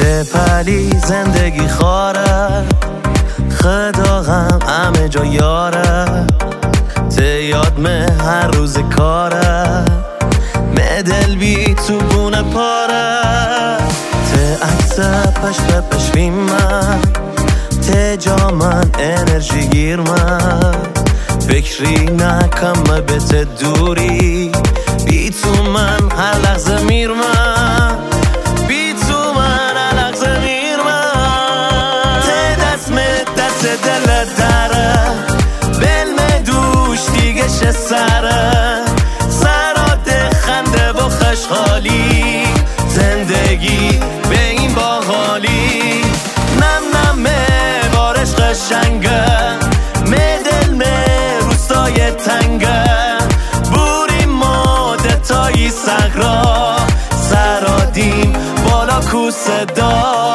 تپلی زندگی خاره خداغم همه جا یاره ته یاد مه هر روز کاره دل بی تو بونه پاره ته عکس پشت پشویم من ته جا من انرژی گیر من فکری نکم به ته دوری بی تو من هر لحظه میر من بی تو من هر لحظه میر من ته دست دل داره بلم دوش دیگه شه سره خنده و خوشحالی زندگی به این باحالی نم بارش قشنگه دل روستای تنگه بوری مادتایی صحرا سرادیم بالا کو صدا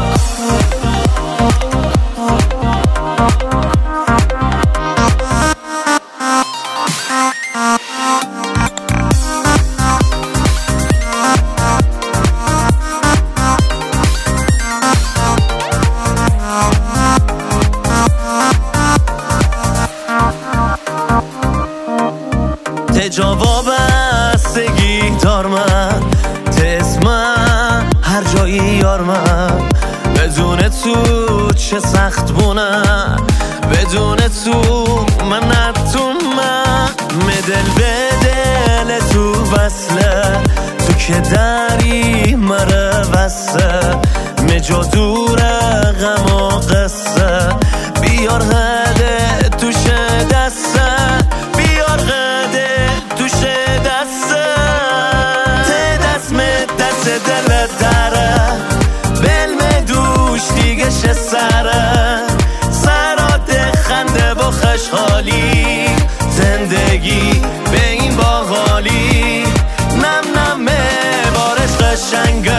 جواب بستگی دار من تسمن هر جایی یار من بدون تو چه سخت بونه بدون تو من نتون من دل به دل تو وصله تو که داری مره وصله مجا دوره غم و قصه بیار هده توشه دسته بیار هده توشه دسته دست دل داره بلم دوش دیگه شه سره سرات خنده و خوشحالی زندگی به این باحالی نم بارش قشنگه